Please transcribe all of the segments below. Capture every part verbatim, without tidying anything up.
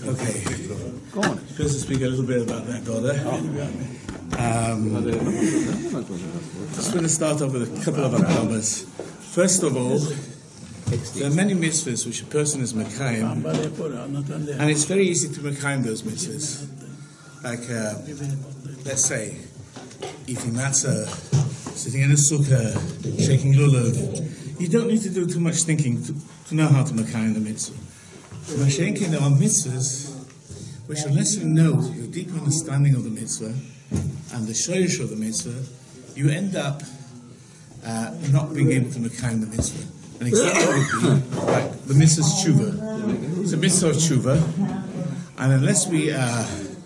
Okay. Go on. First to speak a little bit about that, God. Um, just going to start off with a couple of Aramas. First of all, there are many mitzvahs which a person is Mekayim, and it's very easy to Mekayim those mitzvahs. Like, uh, let's say, eating matzah, sitting in a sukkah, shaking lulav. You don't need to do too much thinking to, to know how to Mekayim the mitzvah. Mashenkin, there are mitzvahs which, unless you know your deep understanding of the mitzvah and the shoyish of the mitzvah, you end up uh, not being able to Mekayim the mitzvah. An example would be like the mitzvah's tshuva. It's a mitzvah of tshuva, and unless we uh,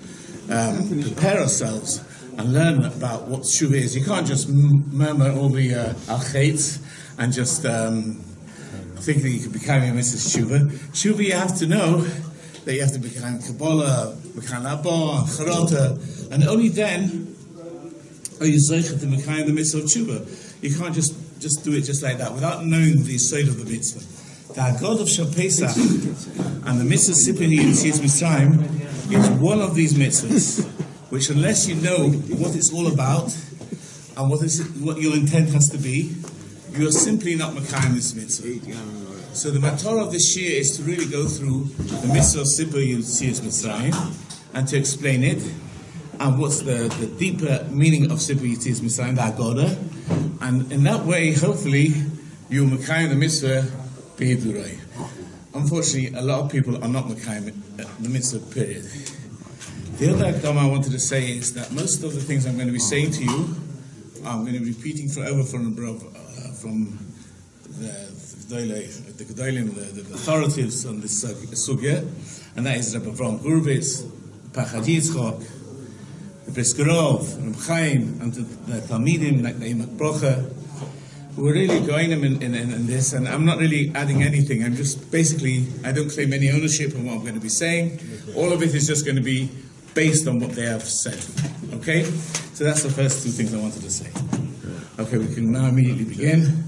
um, prepare ourselves and learn about what tshuva is, you can't just m- murmur all the uh, al-chaitz and just um, think that you can become a mitzvah's tshuva. Tshuva, you have to know that you have to become Kabbalah, become Abba, Charata, and only then are you zeicha to become the mitzvah of tshuva. You can't just just do it just like that without knowing the side of the mitzvah. The God of Shal Pesach and the mitzvah Sipur Yetzias Mitzrayim is one of these mitzvahs, which unless you know what it's all about and what is it, what your intent has to be, you are simply not Mekayim this mitzvah. So the matter of this year is to really go through the mitzvah of Sipur Yetzias Mitzrayim and to explain it, and what's the, the deeper meaning of Sipur Yetzias Mitzrayim, the Agoda, and in that way, hopefully, you Mekayim the mitzvah b'hidurai. Unfortunately, a lot of people are not Mekayim the mitzvah, period. The other Akdama I wanted to say is that most of the things I'm going to be saying to you, I'm going to be repeating forever from above, uh, from the the Gedolim, the, the authorities on this sugya, and that is Rabbi Avraham Gurvitz, Pachad Yitzchok, the Briskerov, Reb Chaim, and the, the Talmidim like the Imak Brocha, who are really going in, in, in, in this, and I'm not really adding anything. I'm just basically, I don't claim any ownership on what I'm going to be saying. All of it is just going to be based on what they have said. Okay? So that's the first two things I wanted to say. Okay, we can now immediately begin.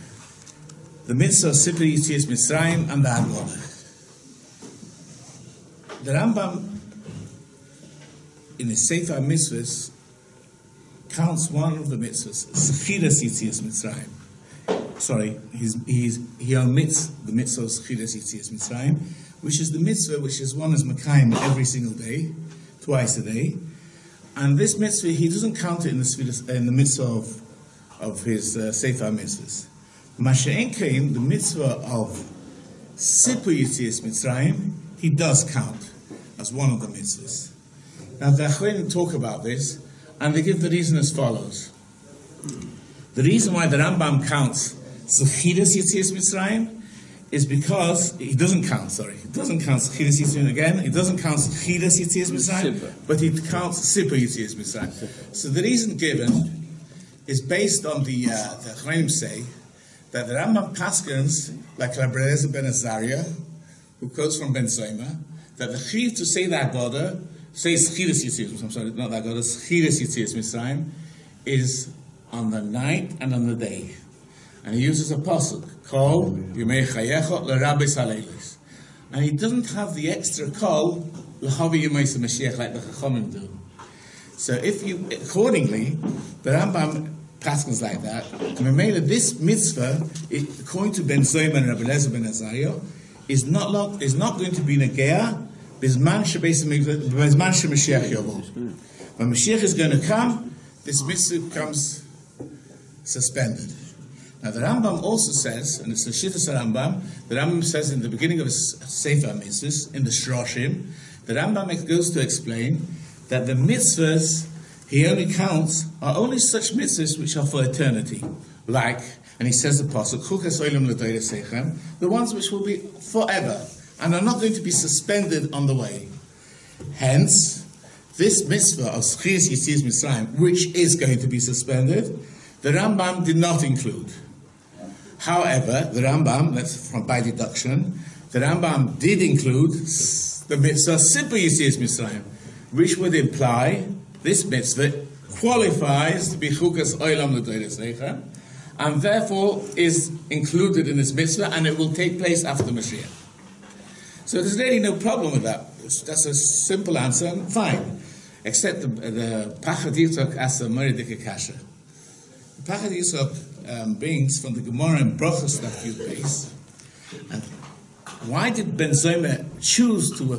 The mitzvah of Sipur Yetzias Mitzrayim and the Agoda. The Rambam, in his Sefer Mitzvahs, counts one of the mitzvahs, Zechiras Yetzias Mitzrayim. Sorry, he's, he's, he omits the mitzvah of Zechiras Yetzias Mitzrayim, which is the mitzvah which is one as Mekayim every single day, twice a day. And this mitzvah, he doesn't count it in the, in the mitzvah of, of his uh, Sefer Mitzvahs. Masha'en came, the mitzvah of Sipur Yetzias Mitzrayim, he does count as one of the mitzvahs. Now the Achronim talk about this, and they give the reason as follows. The reason why the Rambam counts Zechiras Yetzias Mitzrayim is because he doesn't count, sorry, he doesn't count Zechiras Yetzias again, he doesn't count Zechiras Yetzias Mitzrayim, but he counts Sipur Yetzias Mitzrayim. So the reason given is based on the, uh, the Achronim say, that the Rambam paskins, like Rabbi Eliezer ben Azariah, who quotes from Ben Zoma, that the chiv to say that Agoda, say Zechiras Yetzias, I'm sorry, not that Agoda, Zechiras Yetzias Mitzrayim, is on the night and on the day. And he uses a pasuk, Kol Yimei Chayecha L'Rabbis Haleilos. And he doesn't have the extra Kol L'Havi Yimei Mashiach like the Chachamim do. So if you, accordingly, the Rambam paskins like that, and this mitzvah, it, according to Ben Zoma and Rabbi Eliezer ben Azariah, is not lo- is not going to be negea bizman shebeis bizman shemashiach yavo. When Mashiach is going to come, this mitzvah becomes suspended. Now the Rambam also says, and it's the Shittas Rambam, the Rambam says in the beginning of his Sefer Mitzvahs, in the Shroshim, the Rambam goes to explain that the mitzvahs he only counts are only such mitzvahs which are for eternity. Like, and he says the pasuk, Chukas Olam L'Doire Seichem, the ones which will be forever and are not going to be suspended on the way. Hence, this mitzvah of Zechiras Yetzias Mitzrayim, which is going to be suspended, the Rambam did not include. However, the Rambam, that's from by deduction, the Rambam did include the mitzvah Sipur Yetzias Mitzrayim, which would imply this mitzvah qualifies to be Chukas Olam L'Doire Seichem, and therefore is included in this mitzvah, and it will take place after Mashiach. So there's really no problem with that. that's a simple answer, and fine. Except the, the Pachad Yitzchak asks a very dicke kasha. The Pachad Yitzchak um, brings from the Gemara in Brachos that you base. And why did Ben Zoymer choose to uh,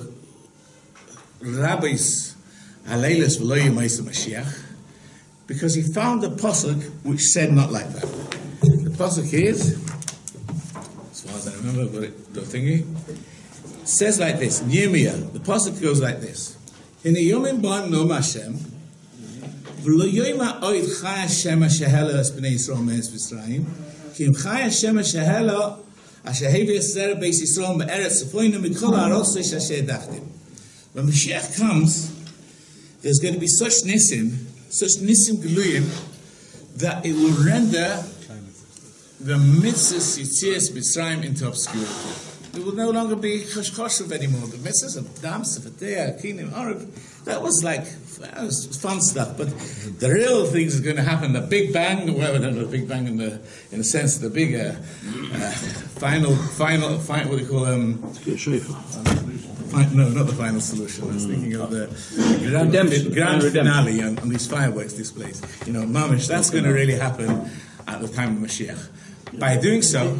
rabbis Haleilas v'lo Yemais Mashiach? Because he found a pasuk which said not like that. The pasuk is, as far as I remember, got it, the thingy, says like this. Yirmiyah. The pasuk goes like this. In the Yomim Ba'am Nom Hashem, v'lo yoyma oid Chai Hashem Ashehela es b'nei Yisrael me'eretz Mitzrayim, ki im Chai Hashem Ashehela asher hevi eser beis Yisrael me'eretz Tzfoina mikol ha'arosos asher dachtim. When Mashiach comes, there's going to be such nisim, such nisim geluyim, that it will render the mitzvahs Yitzias Mitzrayim into obscurity. It will no longer be choshev anymore. The mitzvahs of Dam, Sefatea, Kinim, Arab, that was like that was fun stuff. But the real things is going to happen. The Big Bang, well, not the Big Bang in the in the sense the big uh, uh, final, final, final, what do you call them? Um, no, not the final solution. I was thinking of the grand, grand finale on, on these fireworks displays. You know, mamish. That's going to really happen at the time of Mashiach. By doing so,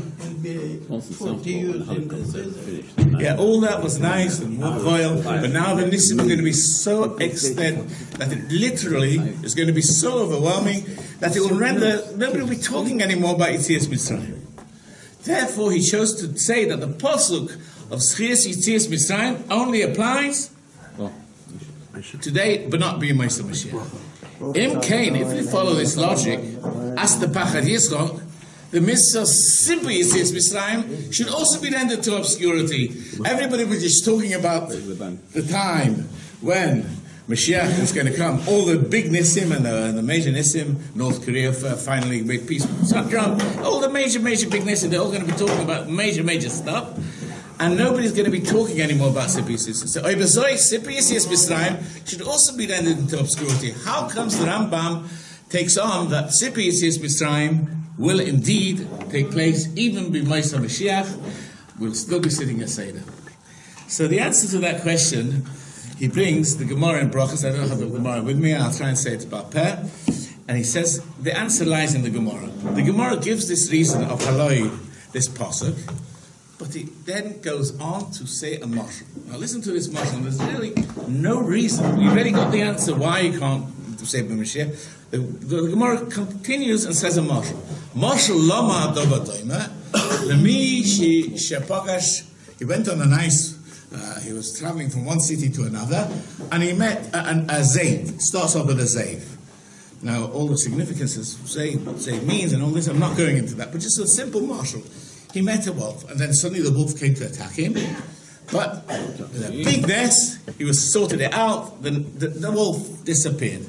yeah, all that was nice and royal, but now the nisim are going to be so extent that it literally is going to be so overwhelming that it will render nobody will be talking anymore about Yitzias Mitzrayim. Therefore, he chose to say that the pasuk of Zchias Yitzias Mitzrayim only applies today, but not being Meister Mashiach. Im Kain, if we follow this logic, as the Pachad Yitzchak, the mitzvah simply Yitzias Mitzrayim should also be rendered to obscurity. Everybody was just talking about the time when Mashiach is going to come. All the big nisim and the, and the major nisim, North Korea finally made peace with Trump. All the major, major big nisim, they're all going to be talking about major, major stuff. And nobody's going to be talking anymore about Sipi Yitzias. So Sipi Yitzias Mitzrayim should also be rendered into obscurity. How comes the Rambam takes on that Sipi Yitzias Mitzrayim will indeed take place even before Mashiach? We'll still be sitting at Seder. So the answer to that question, he brings the Gemara in Brachos. I don't have the Gemara with me. I'll try and say it about Peh. And he says the answer lies in the Gemara. The Gemara gives this reason of haloi, this pasuk, but he then goes on to say a mashal. Now listen to this mashal. There's really no reason. We've already got the answer why you can't say B'Mashiach. The, the, the Gemara continues and says a mashal. Mashal lama adova lemi shepagash. He went on a nice. Uh, he was traveling from one city to another, and he met a, a, a zayd. Starts off with a zayd. Now, all the significances zayd, zayd means and all this. I'm not going into that, but just a simple mashal. He met a wolf, and then suddenly the wolf came to attack him. But with a big nest, he was sorted it out. The, the, the wolf disappeared.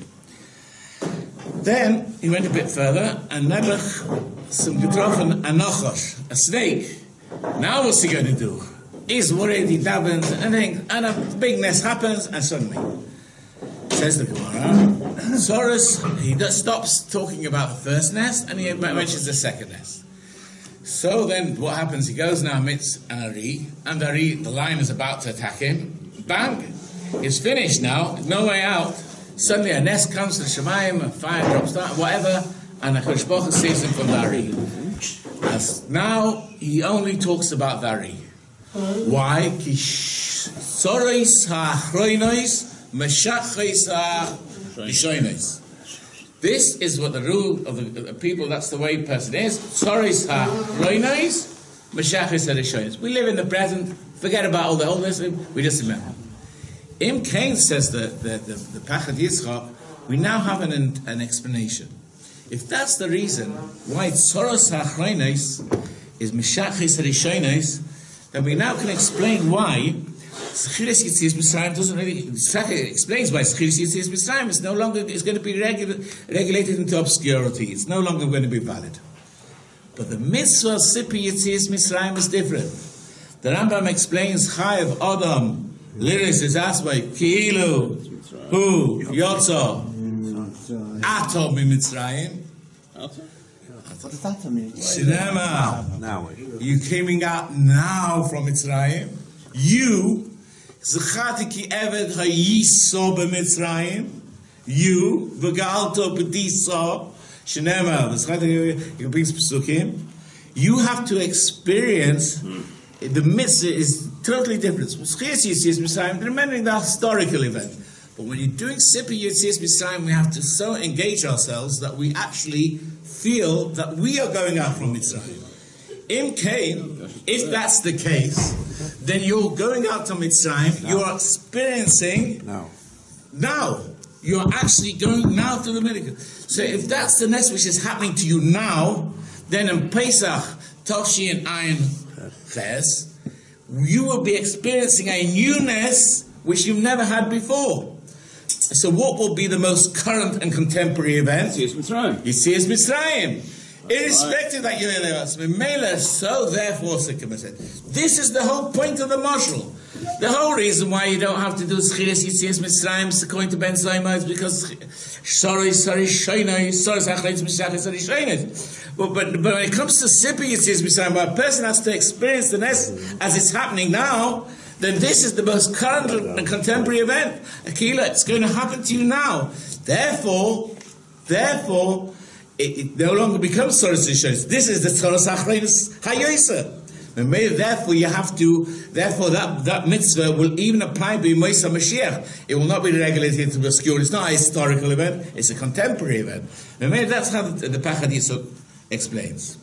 Then he went a bit further, and Nebuch, some getroffen, a nachash, a snake. Now what's he going to do? He's worried, he dabbles, and then and a big nest happens, and suddenly, says the Gemara, Soros, he just stops talking about the first nest, and he mentions the second nest. So then what happens? He goes now meets an Ari, and the Ari, the lion is about to attack him. Bang! It's finished now, no way out. Suddenly a nest comes to the Shemayim, a fire drops down, whatever, and the Kodesh Baruch Hu saves him from the Ari. As now he only talks about the Ari. Why? Ki soros ha'achroinos meshachos ha'rishonos. This is what the rule of the, the people, that's the way a person is. Soros ha'achroinos meshachos ha'rishonos. We live in the present, forget about all the oldness, we just remember. Im Kain says that the, the, the Pachad Yitzchak, we now have an, an explanation. If that's the reason why Soros HaAchronos is Meshachos HaRishonos, then we now can explain why Zchiras Yitzias Mitzrayim doesn't really, it explains why Zchiras Yitzias Mitzrayim is no longer, is going to be regula, regulated into obscurity. It's no longer going to be valid. But the mitzvah Sipi Yitzias Mitzrayim is different. The Rambam explains Chayav Adam Liris is asked by Ki'ilu, who, Yotzo, Ato Mitzrayim. What does that mean? Shinema, you coming out now from Mitzrayim. You, Zechati ki eved hayiso b'Mitzrayim, you, v'galto b'diso, shenema, v'zechati, you bring psukim, you have to experience, the mitzvah is totally different. Remembering the historical event. But when you're doing Sippy Yetzias Mitzrayim, we have to so engage ourselves that we actually feel that we are going out from Mitzrayim. Im Kain, if that's the case, then you're going out to Mitzrayim, you're experiencing now. Now. You're actually going now to the medical. So if that's the nest which is happening to you now, then in Pesach, Toshi and Ayin Ches, you will be experiencing a newness which you've never had before. So what will be the most current and contemporary event? Yetzias Mitzrayim. Yetzias Mitzrayim. Irrespective that you're in the so therefore, this is the whole point of the mashal. The whole reason why you don't have to do Schiras Yetzias Mitzrayim according to Ben Zoma is because sorry, sorry, shayna, sorry, Sachleitz Mishach, sorry, shayna. But but but when it comes to Sippy Yetzias Mitzrayim, where a person has to experience the nest as it's happening now, then this is the most current and contemporary event. Akila, it's going to happen to you now. Therefore, therefore, it, it no longer becomes Soros Rishonos. This is the Soros Achreinos Hayoisa. And maybe therefore you have to, therefore that, that mitzvah will even apply to Moisa Mashiach. It will not be regulated to obscure. It's not a historical event, it's a contemporary event. And maybe that's how the, the Pachad Yisod explains.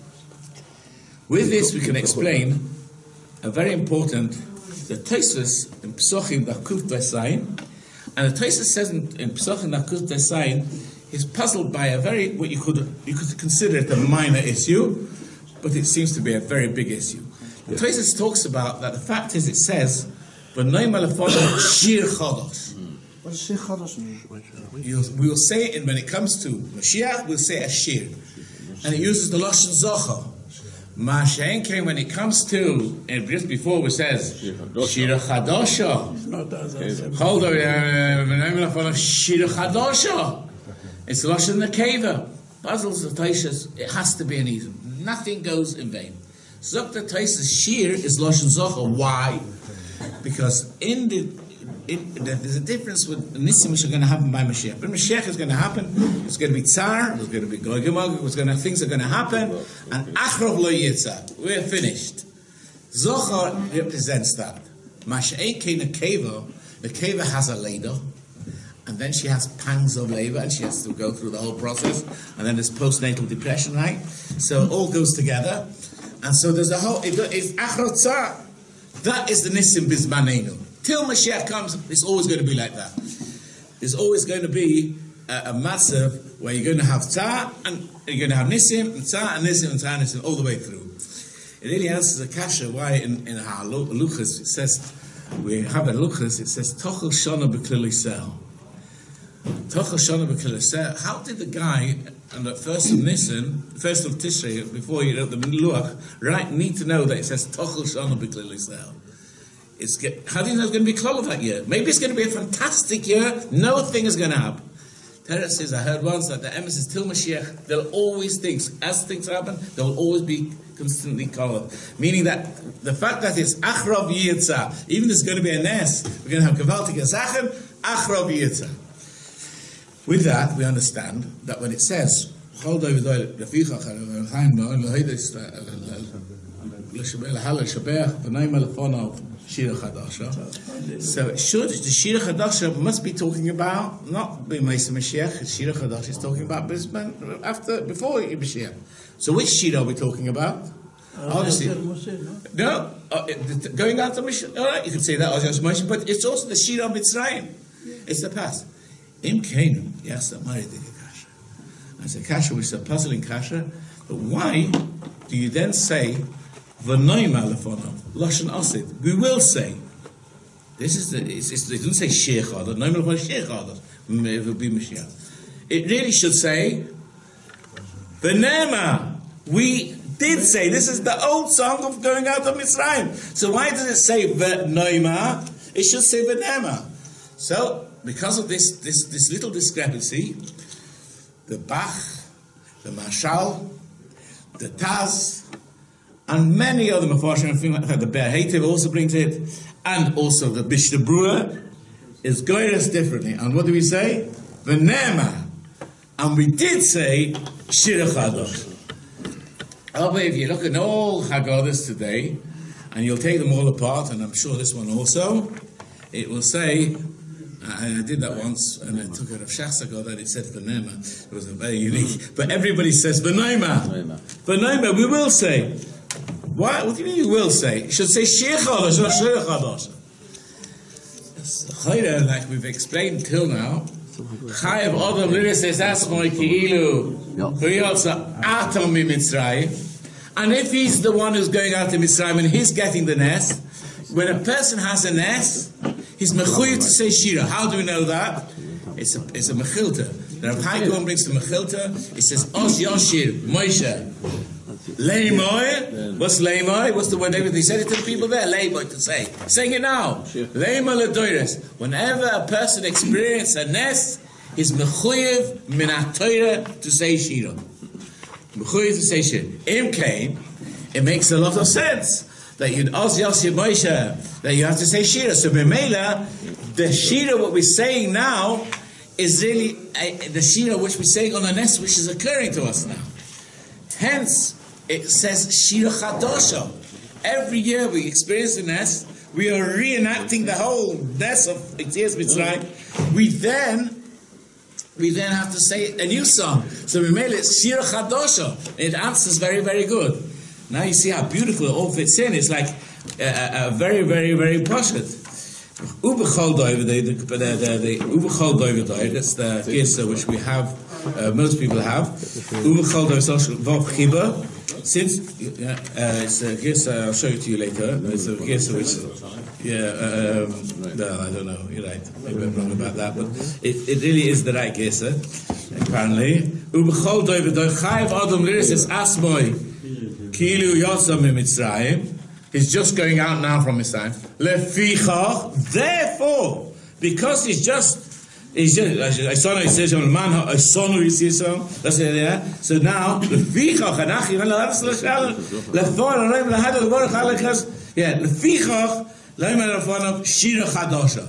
With this we can explain a very important, the Tosfos in Pesachim Dakuf Desayin, and the Tosfos says in, in Pesachim Dakuf Desayin, he's puzzled by a very, what you could you could consider it a minor issue, but it seems to be a very big issue. The Tosfos talks about that the fact is it says, "V'noy malafon shir chodosh." What does shir chodosh mean? We will say it, and when it comes to Mashiach, we'll say a shir, and it uses the lashon zocha. Mashen came when it comes to, and just before it says shir chadosha. Hold on, v'noy malafon shir chadosha. It's the lashon nekeva. Puzzles the Tosfos. It has to be an ism. Nothing goes in vain. Zok the Tosfos shir is lashon zocha. Why? Because in the, in the there's a difference with nisim which are going to happen by Mashiach. But Mashiach is going to happen. It's going to be tsar. It's going to be goy gemog. It's going to things are going to happen. And achrov lo yitzah. We're finished. Zocha represents that. Mash'ei kein a keva. The keva has a ladle. And then she has pangs of labor, and she has to go through the whole process. And then there's postnatal depression, right? So it all goes together. And so there's a whole, it's achrotza. That is the nisim bizmanenu. Till Mashiach comes, it's always going to be like that. There's always going to be a, a massive where you're going to have tzar, and you're going to have nisim, and tzar, and nisim, and tzar, and nisim, all the way through. It really answers the kasha why in, in our luchas it says, we have a luchas, it says, tochel shona b'klil Yisrael. How did the guy on the first of Nisan, first of Tishrei, before he wrote the Luach, right, need to know that it says Tochel Shana B'Klil Yisrael? It's how do you know it's going to be Klal that year? Maybe it's going to be a fantastic year. No thing is going to happen. Teretz says, I heard once that the emes is till Mashiach, they'll always think, as things happen, they'll always be constantly colored. Meaning that the fact that it's Achrav Yitzah, even if there's going to be a Nes, we're going to have Kavaltik Azachem, Achrav Yitzah. With that, we understand that when it says, so it should, the Shir Chadasha must be talking about, not B'Meisa Mashiach, Shir Chadasha is talking about B'Zman, after, before Mashiach. So which Shir are we talking about? Obviously, no, uh, going out to Mashiach, alright, you can say that, but it's also the Shir of Mitzrayim. It's the past. Im Kain, yes, that might be a kasha. It's a kasha which is a puzzling kasha. But why do you then say v'noy malafonov lashon asid? We will say this is the. It's, it's, it doesn't say sheikh adar. No malafonov sheikh adar. It will be Mashiach. It really should say v'nema. We did say this is the old song of going out of Mitzrayim. So why does it say v'noima? It should say v'nema. So. Because of this, this, this little discrepancy, the Bach, the Mashal, the Taz, and many other Mefarshim, the Be'er Heitev also brings it, and also the Mishnah Berurah is going us differently. And what do we say? V'nema. And we did say Shira Chadosh. Oh, but if you look at all Haggadahs today, and you'll take them all apart, and I'm sure this one also, it will say, and I did that once, and I took it of Shach's Haggadah, and it said V'nema. It was very unique. But everybody says V'nema. V'nema, we will say. Why? What do you mean you will say? You should say Shir Chadosh, not Shir Chadosh. Like we've explained till now, Chayav Adam Liris es Asmoy Ki'ilu V'yotza Atom Mitzrayim. And if he's the one who's going out to Mitzrayim and he's getting the nest, when a person has a nest, he's mechuyev to say Shira. How do we know that? It's a, it's a mechilta. The Rav Hai Gaon brings the mechilta. It says Os Yoshir Moshe Leimoy. What's Leimoy? What's the word? He said it to the people there. Leimoy to say. Saying it now. Leimoy ledoires. Whenever a person experiences a nest, he's mechuyev min ha-Torah to say Shira. Mechuyev to say Shira. Im came. It makes a lot of sense that you'd Os Yoshir Moshe, that you have to say Shira. So B'meila, the Shira, what we're saying now, is really uh, the Shira which we're saying on the nest, which is occurring to us now. Hence, it says Shira Chadosha. Every year we experience the nest, we are reenacting the whole nest of Yetzias Mitzrayim. We then, we then have to say a new song. So we made it Shira Chadosha. It answers very, very good. Now you see how beautiful it all fits in. It's like a, a, a very, very, very poshut. Ubechol doiv, the the the Ubechol doiv, that's the gisa which we have, uh, most people have. Ubechol doiv social vav chiba. Since uh, it's a gisa, I'll show it to you later. It's a gisa which, yeah, um, no, I don't know. You're right. Maybe I'm wrong about that, but it, it really is the right gisa. Apparently, Ubechol doiv doiv chayav adam liris es asmoy kilu yotzam mitzrayim. He's just going out now from Mitzrayim. Lefichach, therefore, because he's just, he's just, I saw no, he says, man, I saw no, he says so. That's it there. So now, lefichach, anachi, lefon, aroim, lahad, levorach, halakas, yeah, lefichach, laim, alefonov, shira chadosha.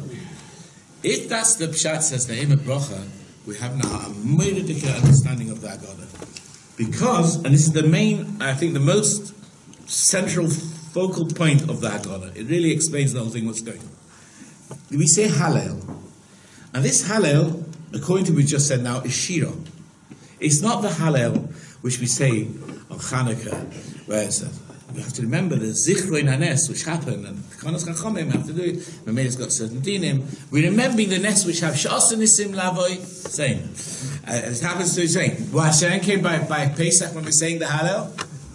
If that's the pshat, says the Emet Bracha, we have now a medical understanding of the Haggadah. Because, and this is the main, I think the most central focal point of the Haggadah. It really explains the whole thing, what's going on. We say Hallel. And this Hallel, according to what we just said now, is Shira. It's not the Hallel which we say on Chanukah, where it says, we have to remember the Zichroi Nanes, which happened, and the Konos Chachomim have to do it. Mamela's got certain dinim. We're remembering the Nes which have Shas Nisim Lavoi, same. Uh, it happens to be saying, well, Hashem came by, by Pesach when we're saying the Hallel.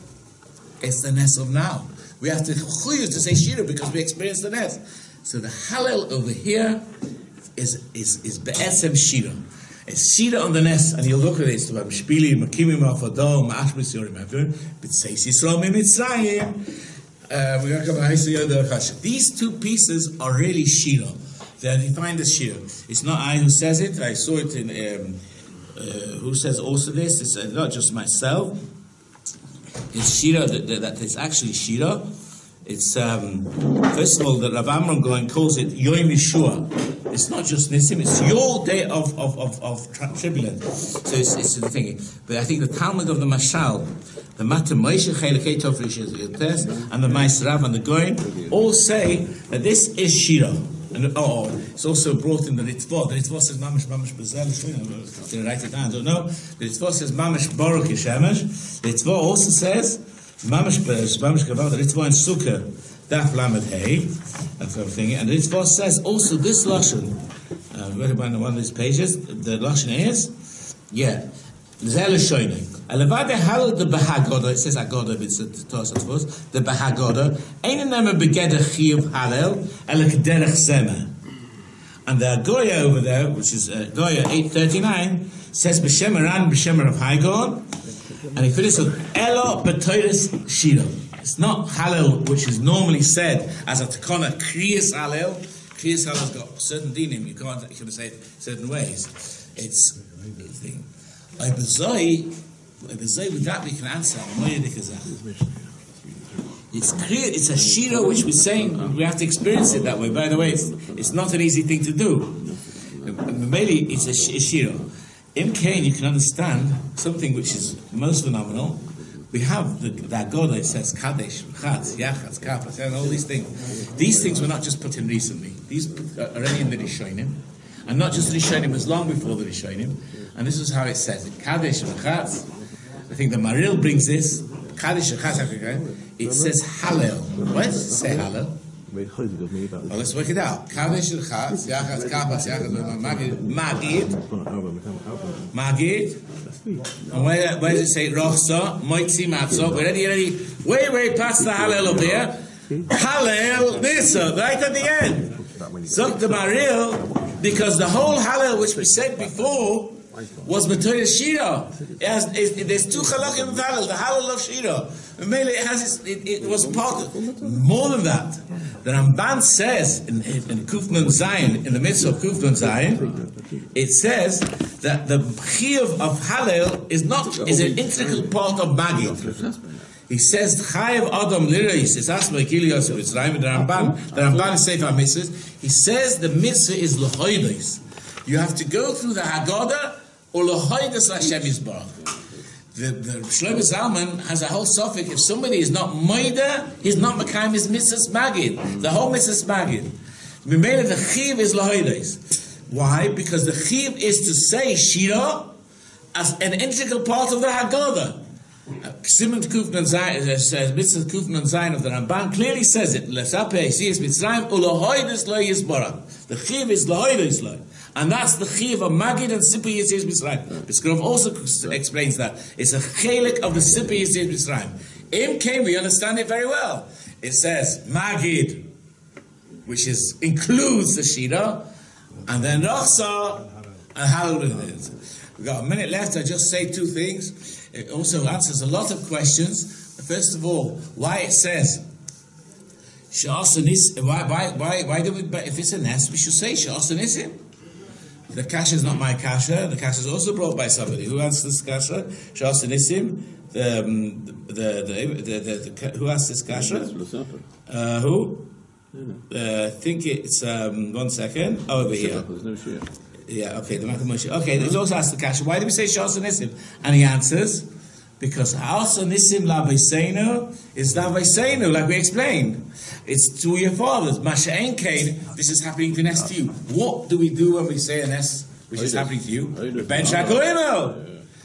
It's the Nes of now. We have to chuyu to say Shira because we experience the nest. So the Hallel over here is is is be'esem Shira. It's Shira on the nest, and you'll look at it. It's about Shpili, Makimim, Afadol, Ma'ashmis Yorim Avir, B'tseis Yisrael Mitzrayim. We're going to come back. These two pieces are really Shira. They are defined as Shira. It's not I who says it. I saw it in um, uh, who says also this. It's uh, not just myself. It's Shira, that, that it's actually Shira. It's, um, first of all, the Rav Amram Goen calls it Yom Yeshua. It's not just Nisim, it's your day of, of, of, of tribulation. So it's, it's the thing. But I think the Talmud of the Mashal, the Mata Moshe Chelekei Tofrish and the Maisrav and the Goen all say that this is Shira. And oh, it's also brought in the Ritvah. The Ritvah says Mamash Mamash Bezel. Did I write it down? I don't know. The Ritvah says Mamash Baruch Yishemesh. The Ritvah also says Mamash Mamash Gavad. The Ritvah in Sukkah Daf Lamed Hey. That sort of thing. And the Ritvah says also this lashon. Uh, read about on one of these pages. The lashon is yeah. Zel Shoyne. Alevade Halal the Bahagoda. It says Agoda. It's a toss, I suppose. The Bahagoda. Ain't never begeder Chiyuv Halal. Elek Derech Zema. And the Goya over there, which is uh, Goya eight thirty-nine, says B'Shem Aran B'Shem Rav Hai Gaon, and he finishes with Elo B'Toyres Shira. It's not Halal, which is normally said as a Takona Kriyas Halal. Kriyas Halal's got certain dinim. You can't. You can say it certain ways. It's the thing. I bezoi, I bezoi with that we can answer. It's clear. It's a shira which we're saying we have to experience it that way. By the way, it's, it's not an easy thing to do. Maybe it's a shira. In Cain, you can understand something which is most phenomenal. We have the, the Agoda, it says Kadesh, Chatz, Yachatz, Kapas, and all these things. These things were not just put in recently. These are already in the Rishonim. And not just the Rishonim, it was long before the Rishonim. And this is how it says it. Kadesh, Chatz. I think the Maril brings this. Kadesh, Chatz, it says Hallel. Why does it say Hallel? Well, let's work it out. Kadesh, Chatz, Yachatz, Kapas, Yachatz, Magid, Magid. Magid. And where, where does it say Rochsa, Moitzi Matzah? We're already, already way, way past the Hallel up here. Hallel Nisa, right at the end. Zok the Maril, because the whole Hallel which we said before was Matoya Shira. It has, it, there's two Chalakim of Hallel, the Hallel of Shira. It has, it, it was part of, more than that. The Ramban says in, in Kuf Nun Zayin, in the midst of Kuf Nun Zayin, it says that the Chiyuv of Hallel is not is an integral part of Magid. He says Chayav Adam Lirais is Asma Kilios of Mitzrayim. The Ramban, the Ramban is Sefer Mitzvahs. He says the mitzvah is L'Hoides. You have to go through the Haggadah or L'Hoides Hashem Yisbarach. The, the Shlomo Zalman has a whole suffix. If somebody is not Moida, he's not Mekayim his mitzvahs Magid. The whole mitzvahs Magid. We made it the Chiv is L'Hoides. Why? Because the Chiv is to say Shira as an integral part of the Haggadah. Simon Kufnan Zayin, Mitzvah Kufnan Zayin of the Ramban clearly says it. L'Sapeh Siyas Mitzrayim U'Lohoides Lo Yisbarach. The Chiv is Lohoides Lo. And that's the Chiv of Magid and Sipi Yisrael Mitzrayim. Biskrov also explains that. It's a chelik of the Sipi Yisrael Mitzrayim. In Cain, we understand it very well. It says Magid, which is includes the Shira, and then Rochsa, and Hallel. We've got a minute left. I just say two things. It also answers a lot of questions. First of all, why it says Sha'as Nisim. Why, why, why, why do we, if it's a nest, we should say Sha'as Nisim. The kasha is not my kasha. The kasha is also brought by somebody. Who answers this kasha? Sha'as Nisim. The, um, the, the, the, the, the, the, who asked this kasha? Uh, who? Uh, I think it's, um, one second. Oh, over here. Yeah, okay, the Malchut Moshe. Okay, there's also asked the kasha, why do we say Sha'as Nisim? And he answers, because Sha'as Nisim la Vayseinu is la Vayseinu, like we explained. It's to your fathers. Masha'en Kain, this is happening to nest to you. What do we do when we say a nest which is happening to you? Ben Shakoleno!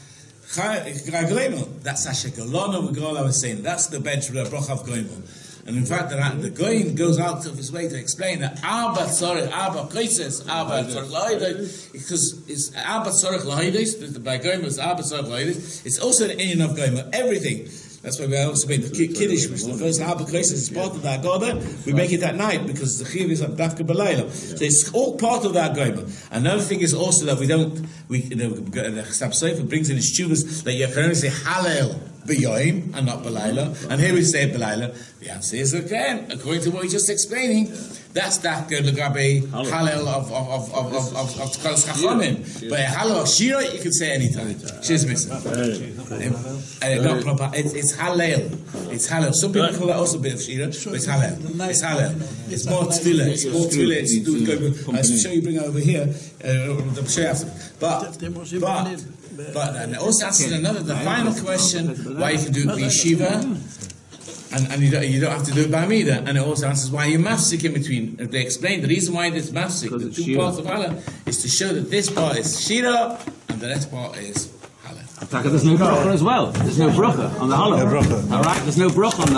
That's Asher Golano V'Gol was saying. That's the bench of the Broch of Goimel. And in fact, the, the Goin goes out of his way to explain that Abba Tzorech, Abba Kaises, Abba Tzorech Lahides, because it's Abba Tzorech Lahides, by Goimel is Abba Tzorech Lahides. It's also an Inyan of Goimel, everything. That's why we also made the Kiddush, which is the first Abba Kaises, is part of that Goda. We make it at night because the Chiv is at Dafka Balayla. So it's all part of that Goimel. Another thing is also that we don't, we, you know, the Chasam Sofer brings in his chuvas that you can only say Hallel B'yoim and not Balayla. And here we say Balayla. The answer is again, according to what he's just explaining, that's that Legabe Hallel of of of of of of of Tkalos Chachamim. But Hallel of Shira you can say anytime. She's missing. It's it's Hallel. It's Hallel. Some people call it also a bit of Shira, but it's Hallel. It's Hallel. It's more tefillah. It's more tefillah. It's to do. I'll show you. Bring it over here. I'll show you after. But but. But and it also answers another, the final question, why you can do it yeshiva, and, and you, don't, you don't have to do it by Amida. And it also answers why you mafsik in between. They explain the reason why this mafsik, the two Shira. Parts of Allah, is to show that this part is Shira, and the next part is Halal. There's no bracha as well. There's no bracha on the Halal. All right, there's no bracha on the